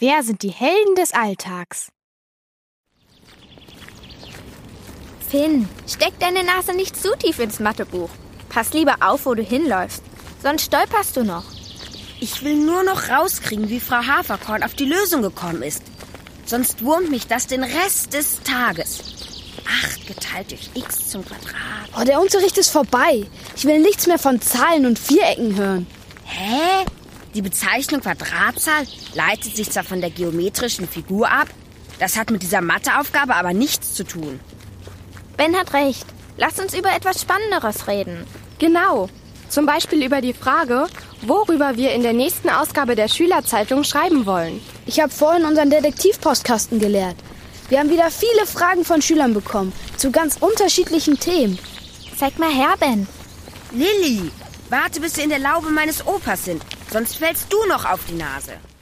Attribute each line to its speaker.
Speaker 1: Wer sind die Helden des Alltags?
Speaker 2: Finn, steck deine Nase nicht zu tief ins Mathebuch. Pass lieber auf, wo du hinläufst. Sonst stolperst du noch.
Speaker 3: Ich will nur noch rauskriegen, wie Frau Haferkorn auf die Lösung gekommen ist. Sonst wurmt mich das den Rest des Tages. 8 geteilt durch x zum Quadrat.
Speaker 4: Oh, der Unterricht ist vorbei. Ich will nichts mehr von Zahlen und Vierecken hören.
Speaker 3: Hä? Die Bezeichnung Quadratzahl leitet sich zwar von der geometrischen Figur ab, das hat mit dieser Matheaufgabe aber nichts zu tun.
Speaker 2: Ben hat recht. Lass uns über etwas Spannenderes reden.
Speaker 5: Genau. Zum Beispiel über die Frage, worüber wir in der nächsten Ausgabe der Schülerzeitung schreiben wollen.
Speaker 4: Ich habe vorhin unseren Detektivpostkasten geleert. Wir haben wieder viele Fragen von Schülern bekommen, zu ganz unterschiedlichen Themen.
Speaker 2: Zeig mal her, Ben.
Speaker 3: Lilly, warte, bis wir in der Laube meines Opas sind, sonst fällst du noch auf die Nase.